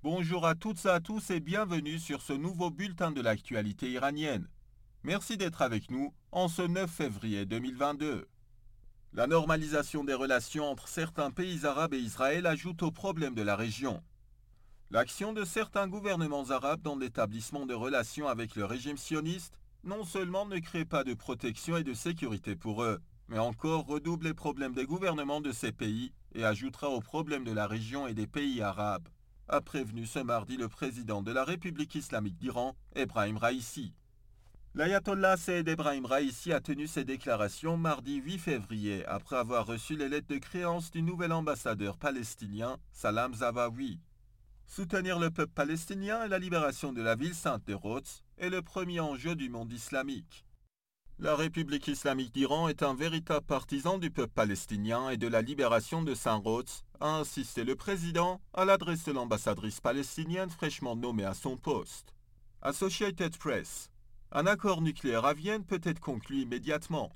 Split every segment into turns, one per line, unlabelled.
Bonjour à toutes et à tous et bienvenue sur ce nouveau bulletin de l'actualité iranienne. Merci d'être avec nous en ce 9 février 2022. La normalisation des relations entre certains pays arabes et Israël ajoute aux problèmes de la région. L'action de certains gouvernements arabes dans l'établissement de relations avec le régime sioniste non seulement ne crée pas de protection et de sécurité pour eux, mais encore redouble les problèmes des gouvernements de ces pays et ajoutera aux problèmes de la région et des pays arabes, a prévenu ce mardi le président de la République islamique d'Iran, Ebrahim Raïssi. L'ayatollah Saïd Ebrahim Raïssi a tenu ses déclarations mardi 8 février après avoir reçu les lettres de créance du nouvel ambassadeur palestinien, Salam Zavawi. Soutenir le peuple palestinien et la libération de la ville sainte de Rhodes est le premier enjeu du monde islamique. La République islamique d'Iran est un véritable partisan du peuple palestinien et de la libération de Saint-Rhodes, a insisté le président à l'adresse de l'ambassadrice palestinienne fraîchement nommée à son poste. Associated Press. Un accord nucléaire à Vienne peut être conclu immédiatement.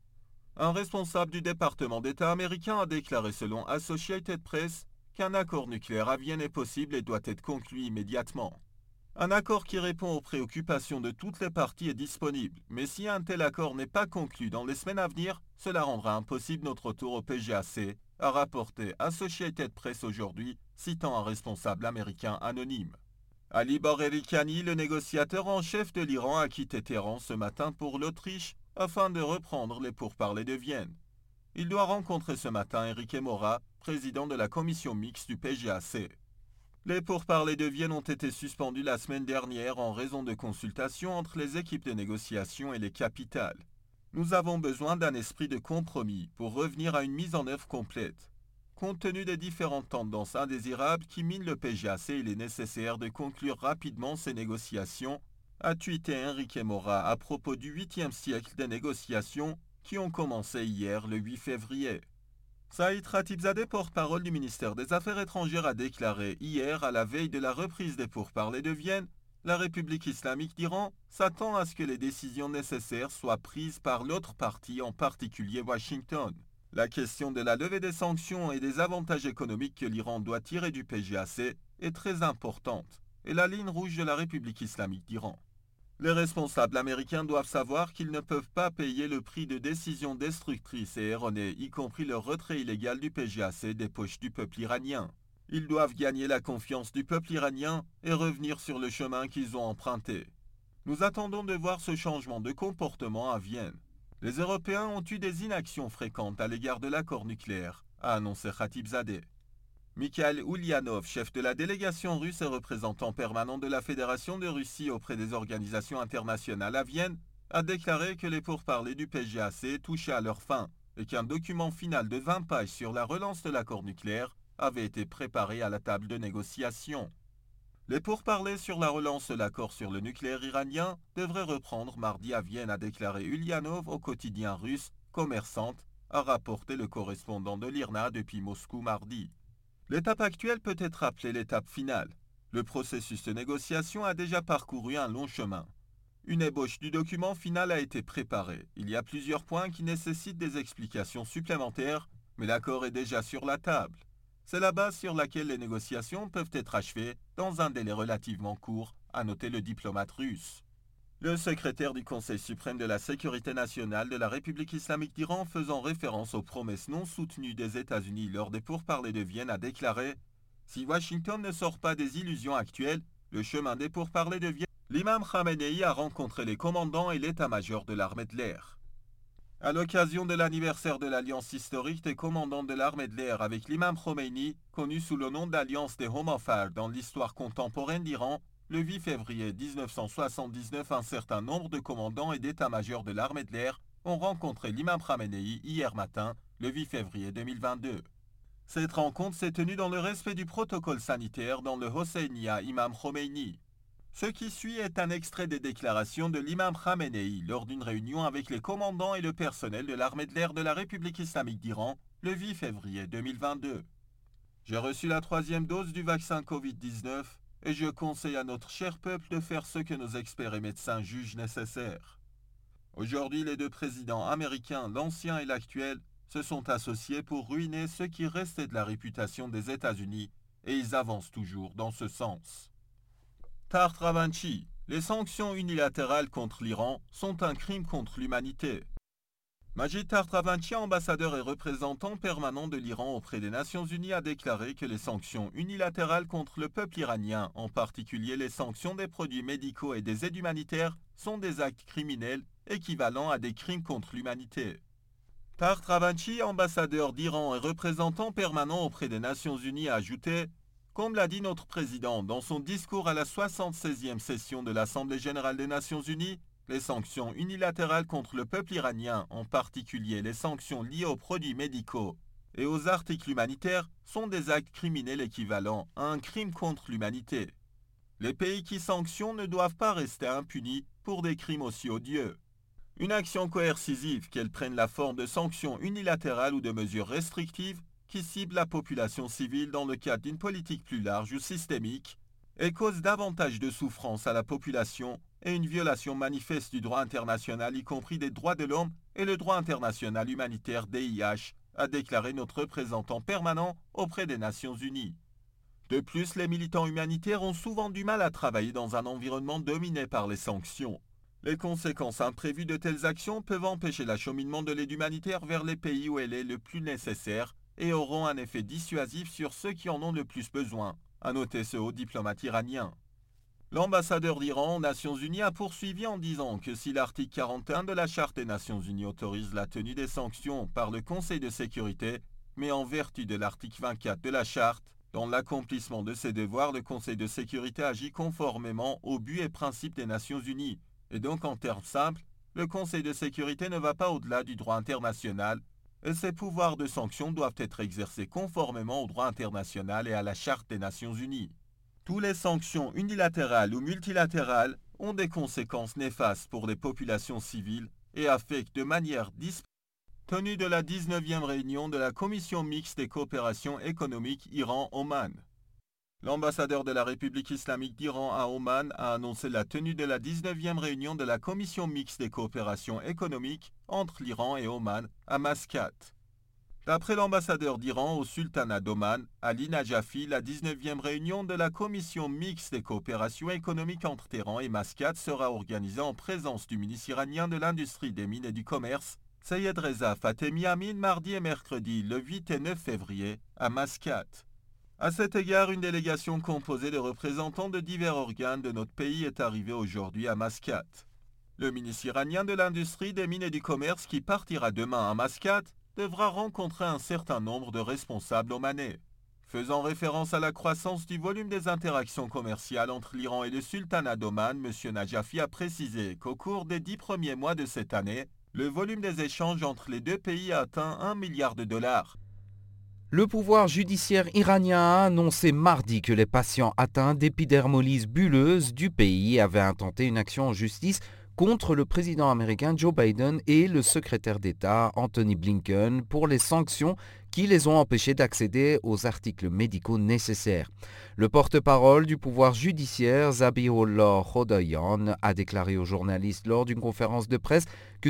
Un responsable du département d'État américain a déclaré selon Associated Press qu'un accord nucléaire à Vienne est possible et doit être conclu immédiatement. Un accord qui répond aux préoccupations de toutes les parties est disponible, mais si un tel accord n'est pas conclu dans les semaines à venir, cela rendra impossible notre retour au PGAC, a rapporté Associated Press aujourd'hui, citant un responsable américain anonyme. Ali Bagheri-Kani, le négociateur en chef de l'Iran, a quitté Téhéran ce matin pour l'Autriche afin de reprendre les pourparlers de Vienne. Il doit rencontrer ce matin Enrique Mora, président de la commission mixte du PGAC. Les pourparlers de Vienne ont été suspendus la semaine dernière en raison de consultations entre les équipes de négociation et les capitales. Nous avons besoin d'un esprit de compromis pour revenir à une mise en œuvre complète. Compte tenu des différentes tendances indésirables qui minent le PGAC, il est nécessaire de conclure rapidement ces négociations, a tweeté Enrique Mora à propos du 8e siècle des négociations qui ont commencé hier le 8 février. Saïd Khatibzadeh, porte-parole du ministère des Affaires étrangères, a déclaré hier, à la veille de la reprise des pourparlers de Vienne, la République islamique d'Iran s'attend à ce que les décisions nécessaires soient prises par l'autre partie, en particulier Washington. La question de la levée des sanctions et des avantages économiques que l'Iran doit tirer du PGAC est très importante, et la ligne rouge de la République islamique d'Iran. Les responsables américains doivent savoir qu'ils ne peuvent pas payer le prix de décisions destructrices et erronées, y compris le retrait illégal du PGAC des poches du peuple iranien. Ils doivent gagner la confiance du peuple iranien et revenir sur le chemin qu'ils ont emprunté. Nous attendons de voir ce changement de comportement à Vienne. Les Européens ont eu des inactions fréquentes à l'égard de l'accord nucléaire, a annoncé Khatibzadeh. Mikhail Ulyanov, chef de la délégation russe et représentant permanent de la Fédération de Russie auprès des organisations internationales à Vienne, a déclaré que les pourparlers du PGAC touchaient à leur fin et qu'un document final de 20 pages sur la relance de l'accord nucléaire avait été préparé à la table de négociation. Les pourparlers sur la relance de l'accord sur le nucléaire iranien devraient reprendre mardi à Vienne, a déclaré Ulyanov au quotidien russe Commerçante, a rapporté le correspondant de l'IRNA depuis Moscou mardi. L'étape actuelle peut être appelée l'étape finale. Le processus de négociation a déjà parcouru un long chemin. Une ébauche du document final a été préparée. Il y a plusieurs points qui nécessitent des explications supplémentaires, mais l'accord est déjà sur la table. C'est la base sur laquelle les négociations peuvent être achevées dans un délai relativement court, a noté le diplomate russe. Le secrétaire du Conseil suprême de la sécurité nationale de la République islamique d'Iran, faisant référence aux promesses non soutenues des États-Unis lors des pourparlers de Vienne, a déclaré « Si Washington ne sort pas des illusions actuelles, le chemin des pourparlers de Vienne, l'imam Khamenei a rencontré les commandants et l'état-major de l'armée de l'air. » À l'occasion de l'anniversaire de l'alliance historique des commandants de l'armée de l'air avec l'imam Khomeini, connu sous le nom d'alliance des Homafar dans l'histoire contemporaine d'Iran, le 8 février 1979, un certain nombre de commandants et d'état-majors de l'armée de l'air ont rencontré l'imam Khamenei hier matin, le 8 février 2022. Cette rencontre s'est tenue dans le respect du protocole sanitaire dans le Hosseiniya Imam Khomeini. Ce qui suit est un extrait des déclarations de l'imam Khamenei lors d'une réunion avec les commandants et le personnel de l'armée de l'air de la République islamique d'Iran le 8 février 2022. J'ai reçu la 3e dose du vaccin Covid-19 et je conseille à notre cher peuple de faire ce que nos experts et médecins jugent nécessaire. Aujourd'hui, les deux présidents américains, l'ancien et l'actuel, se sont associés pour ruiner ce qui restait de la réputation des États-Unis et ils avancent toujours dans ce sens. Tart Ravanchi, les sanctions unilatérales contre l'Iran sont un crime contre l'humanité. Majid Tart Ravanchi, ambassadeur et représentant permanent de l'Iran auprès des Nations Unies, a déclaré que les sanctions unilatérales contre le peuple iranien, en particulier les sanctions des produits médicaux et des aides humanitaires, sont des actes criminels équivalents à des crimes contre l'humanité. Tart Ravanchi, ambassadeur d'Iran et représentant permanent auprès des Nations Unies, a ajouté « Comme l'a dit notre président dans son discours à la 76e session de l'Assemblée générale des Nations Unies, les sanctions unilatérales contre le peuple iranien, en particulier les sanctions liées aux produits médicaux et aux articles humanitaires, sont des actes criminels équivalents à un crime contre l'humanité. Les pays qui sanctionnent ne doivent pas rester impunis pour des crimes aussi odieux. Une action coercitive, qu'elle prenne la forme de sanctions unilatérales ou de mesures restrictives qui ciblent la population civile dans le cadre d'une politique plus large ou systémique, et cause davantage de souffrance à la population et une violation manifeste du droit international, y compris des droits de l'homme et le droit international humanitaire DIH, a déclaré notre représentant permanent auprès des Nations Unies. De plus, les militants humanitaires ont souvent du mal à travailler dans un environnement dominé par les sanctions. Les conséquences imprévues de telles actions peuvent empêcher l'acheminement de l'aide humanitaire vers les pays où elle est le plus nécessaire et auront un effet dissuasif sur ceux qui en ont le plus besoin, a noté ce haut diplomate iranien. L'ambassadeur d'Iran aux Nations Unies a poursuivi en disant que si l'article 41 de la Charte des Nations Unies autorise la tenue des sanctions par le Conseil de sécurité, mais en vertu de l'article 24 de la Charte, dans l'accomplissement de ses devoirs, le Conseil de sécurité agit conformément aux buts et principes des Nations Unies. Et donc, en termes simples, le Conseil de sécurité ne va pas au-delà du droit international et ses pouvoirs de sanction doivent être exercés conformément au droit international et à la Charte des Nations Unies. Toutes les sanctions unilatérales ou multilatérales ont des conséquences néfastes pour les populations civiles et affectent de manière disparate. Tenue de la 19e réunion de la Commission mixte des coopérations économiques Iran-Oman. L'ambassadeur de la République islamique d'Iran à Oman a annoncé la tenue de la 19e réunion de la Commission mixte des coopérations économiques entre l'Iran et Oman à Mascate. D'après l'ambassadeur d'Iran au sultanat d'Oman, Ali Najafi, la 19e réunion de la Commission mixte des coopérations économiques entre Téhéran et Mascate sera organisée en présence du ministre iranien de l'Industrie, des Mines et du Commerce, Sayed Reza Fatemi Amin, mardi et mercredi, le 8 et 9 février, à Mascate. À cet égard, une délégation composée de représentants de divers organes de notre pays est arrivée aujourd'hui à Mascate. Le ministre iranien de l'Industrie, des Mines et du Commerce, qui partira demain à Mascate, devra rencontrer un certain nombre de responsables omanais. Faisant référence à la croissance du volume des interactions commerciales entre l'Iran et le sultanat d'Oman, M. Najafi a précisé qu'au cours des 10 premiers mois de cette année, le volume des échanges entre les deux pays a atteint 1 milliard de dollars.
Le pouvoir judiciaire iranien a annoncé mardi que les patients atteints d'épidermolyse bulleuse du pays avaient intenté une action en justice contre le président américain Joe Biden et le secrétaire d'État Anthony Blinken pour les sanctions qui les ont empêchés d'accéder aux articles médicaux nécessaires. Le porte-parole du pouvoir judiciaire, Zabiullah Khodayan, a déclaré aux journalistes lors d'une conférence de presse que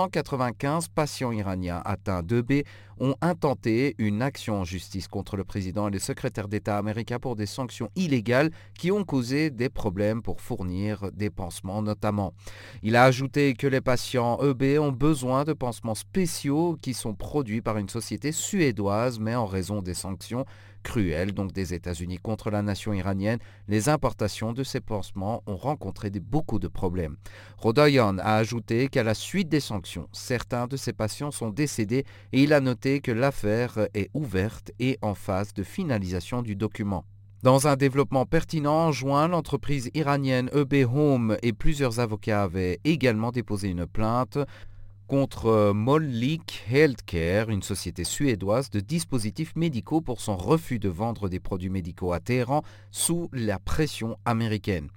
295 patients iraniens atteints d'EB ont intenté une action en justice contre le président et le secrétaire d'État américain pour des sanctions illégales qui ont causé des problèmes pour fournir des pansements notamment. Il a ajouté que les patients EB ont besoin de pansements spéciaux qui sont produits par une société suédoise, mais en raison des sanctions cruelles donc des États-Unis contre la nation iranienne, les importations de ces pansements ont rencontré beaucoup de problèmes. Khodayan a ajouté qu'à la suite des sanctions, certains de ces patients sont décédés et il a noté que l'affaire est ouverte et en phase de finalisation du document. Dans un développement pertinent, en juin, l'entreprise iranienne EB Home et plusieurs avocats avaient également déposé une plainte contre Mölnlycke Healthcare, une société suédoise de dispositifs médicaux pour son refus de vendre des produits médicaux à Téhéran sous la pression américaine.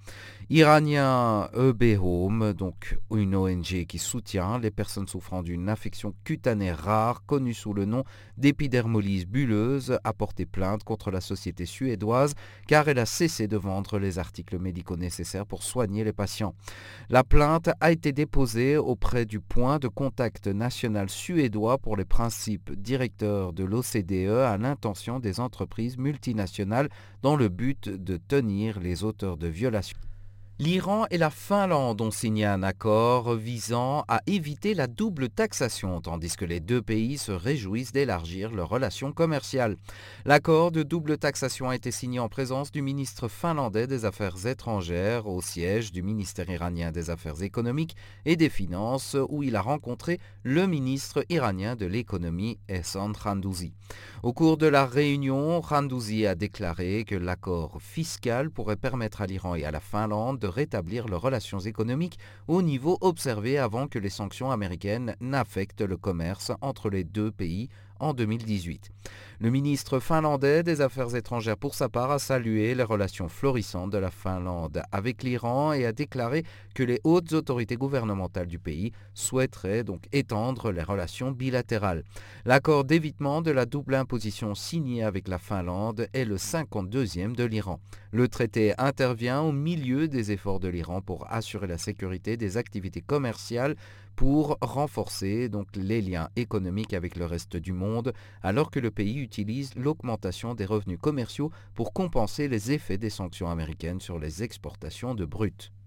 Iranien EB Home, donc une ONG qui soutient les personnes souffrant d'une infection cutanée rare connue sous le nom d'épidermolyse bulleuse, a porté plainte contre la société suédoise car elle a cessé de vendre les articles médicaux nécessaires pour soigner les patients. La plainte a été déposée auprès du point de contact national suédois pour les principes directeurs de l'OCDE à l'intention des entreprises multinationales dans le but de tenir les auteurs de violations. L'Iran et la Finlande ont signé un accord visant à éviter la double taxation, tandis que les deux pays se réjouissent d'élargir leurs relations commerciales. L'accord de double taxation a été signé en présence du ministre finlandais des Affaires étrangères au siège du ministère iranien des Affaires économiques et des Finances, où il a rencontré le ministre iranien de l'économie Ehsan Khandouzi. Au cours de la réunion, Khandouzi a déclaré que l'accord fiscal pourrait permettre à l'Iran et à la Finlande de rétablir leurs relations économiques au niveau observé avant que les sanctions américaines n'affectent le commerce entre les deux pays en 2018. Le ministre finlandais des Affaires étrangères, pour sa part, a salué les relations florissantes de la Finlande avec l'Iran et a déclaré que les hautes autorités gouvernementales du pays souhaiteraient donc étendre les relations bilatérales. L'accord d'évitement de la double imposition signé avec la Finlande est le 52e de l'Iran. Le traité intervient au milieu des efforts de l'Iran pour assurer la sécurité des activités commerciales pour renforcer donc les liens économiques avec le reste du monde, alors que le pays utilise l'augmentation des revenus commerciaux pour compenser les effets des sanctions américaines sur les exportations de brut.